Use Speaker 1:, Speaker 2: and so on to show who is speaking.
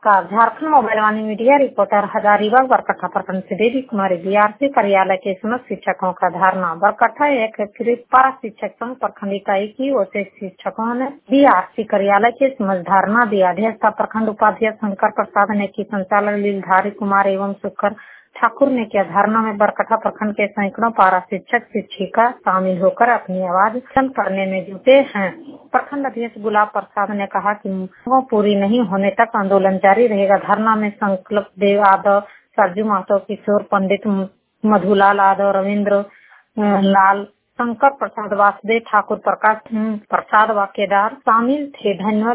Speaker 1: Jharkhand mobile Vani media reporter Hazaribagh Barkatha प्रखंड से देवी कुमारी BRC कार्यालय के समस्त शिक्षकों का धरना। बरकट्ठा एक कृपा शिक्षक संघ प्रखंड इकाई की ओर से शिक्षकों ने बीआरसी कार्यालय के समस्त धरना दिया। अध्यक्षता प्रखंड उपाध्यक्ष शंकर प्रसाद ने की, संचालक लीलधारी कुमार एवं सुखकर ठाकुर ने किया। धरना में बरकट्ठा प्रखंड के सैकड़ों पारा शिक्षक शिक्षिका शामिल होकर अपनी आवाज बुलंद करने में जुटे हैं। प्रखंड अध्यक्ष गुलाब प्रसाद ने कहा कि मांगों पूरी नहीं होने तक आंदोलन जारी रहेगा। धरना में संकल्प देव यादव, सरजू महतो, किशोर पंडित, मधुलाल यादव, रविंद्र लाल, शंकर प्रसाद, वासुदेव ठाकुर, प्रकाश प्रसाद व केदार शामिल थे। धन्यवाद।